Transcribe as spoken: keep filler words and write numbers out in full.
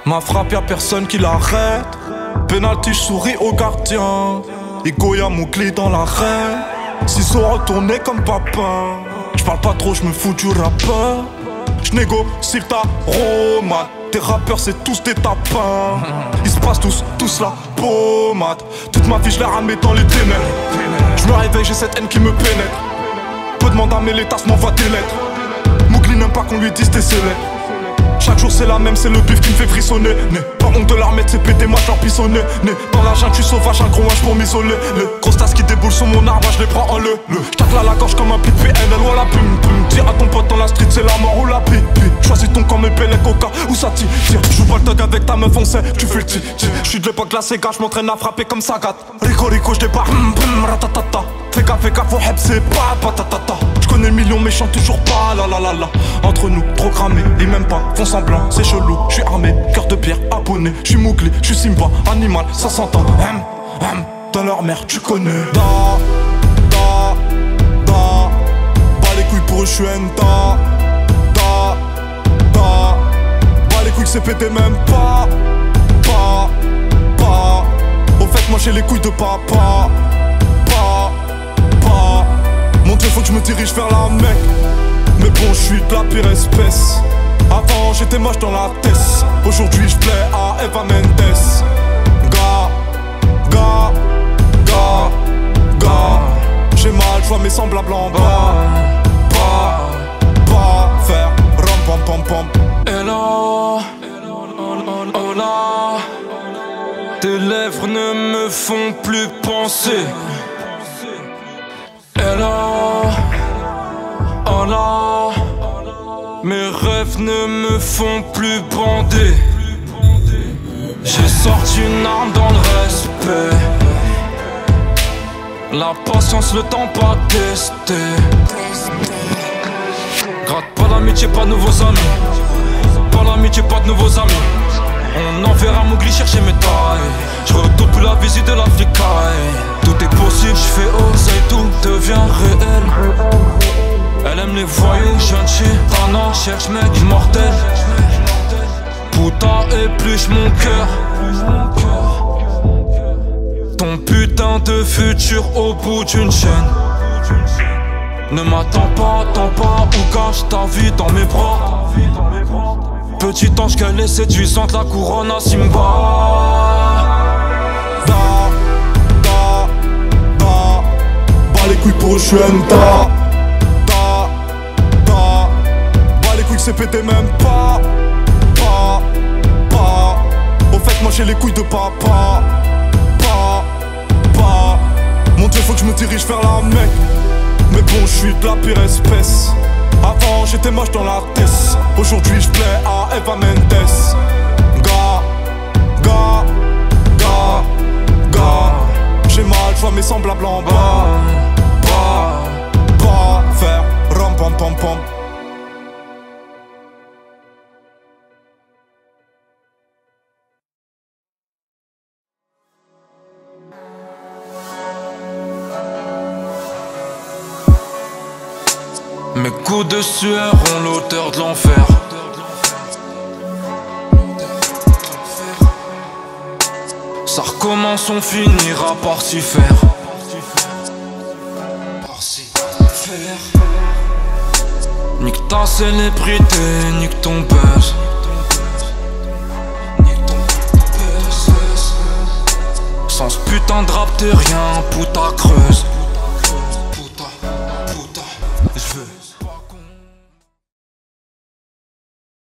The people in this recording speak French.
Ma frappe y'a personne qui l'arrête. Penalty, je souris au gardien. Ego y'a mon clé dans l'arène. Ciseaux retournés comme papin. J'parle pas trop, j'me fous du rappeur. J'négocie ta romade. Tes rappeurs c'est tous des tapins. Ils se passent tous, tous la pommade. Toute ma vie je l'ai ramé dans les ténèbres. J'me réveille, j'ai cette haine qui me pénètre. Peu demande à mes tasses m'envoie des lettres. Mougli n'aime pas qu'on lui dise t'es célèbre. Chaque jour c'est la même, c'est le bif qui me fait frissonner. Né, pas honte de leur mettre, c'est pété, moi j'en pissonné. Né, dans la jungle, je suis sauvage, un gros wesh pour m'isoler. Le gros tasse qui déboule sur mon arbre, je les prends en le. Le j'tacle à la gorge comme un pit P N L ou à la pum pum. Dis à ton pote dans la street, c'est la mort ou la pipi. Choisis ton camp, mes pellets, coca ou ça tire. J'joue pas le thug avec ta meuf, on sait, tu fais le ti. J'suis de l'époque la Sega, j'm'entraîne à frapper comme ça gâte. Rico Rico, j'débarque, bum bum, ratatata. Fais gaffe, fais gaffe, au heb, c'est pas patatata. J'connais le million, mais j'chante toujours pas, la la la la. Entre nous, trop cramé, et même pas, font semblant, c'est chelou. J'suis armé, cœur de pierre, abonné. J'suis Mowgli, j'suis Simba, animal, ça s'entend. Hum, hum, dans leur mère, tu connais. Da, da, da. Bas les couilles pour eux, j'suis un da. Da, da. Bas les couilles, c'est pété même pas. Pas, pas. Au fait, moi j'ai les couilles de papa. Pas, pas. Mon Dieu, faut que je me dirige vers la Mecque. Mais bon, je suis de la pire espèce. Avant, j'étais moche dans la tête. Aujourd'hui, je plais à Eva Mendes. Gars, gars, gars, gars. J'ai mal, je vois mes semblables en bas. Pas, pas faire rom pom pom pom. Hello, oh là. Tes lèvres ne me font plus penser. Hello, oh là. Mes rêves ne me font plus bander. J'ai sorti une arme dans le respect. La patience, le temps pas testé. Gratte pas l'amitié, pas de nouveaux amis. Pas l'amitié, pas de nouveaux amis. On enverra Mowgli chercher mes tailles. Je retourne plus la visite de l'Africaille. Tout est possible, je fais oser, tout devient réel. Elle aime les voyous, gentil, Tana, cherche mec immortel. Putain épluche mon cœur. Ton putain de futur au bout d'une chaîne. Ne m'attends pas, attends pas, ou cache ta vie dans mes bras. Petit ange qu'elle est séduisante, la couronne à Simba. Da, da, da. Bas les couilles pour eux, j'suis un da. C'est pété même pas, pas, pas. Au fait moi j'ai les couilles de papa. Pas, pas. Mon Dieu faut que je me dirige vers la Mecque. Mais bon je suis de la pire espèce. Avant j'étais moche dans la tête. Aujourd'hui je plais à Eva Mendes. Gars, gars, gars, gars. J'ai mal, je vois mes semblables en bas. Pas, pas faire rom pom pom pom. Mes coups de sueur ont l'odeur de l'enfer. Ça recommence, on finira par s'y faire. Nique ta célébrité, nique ton buzz. Sans ce putain de rap t'es rien, putain creuse.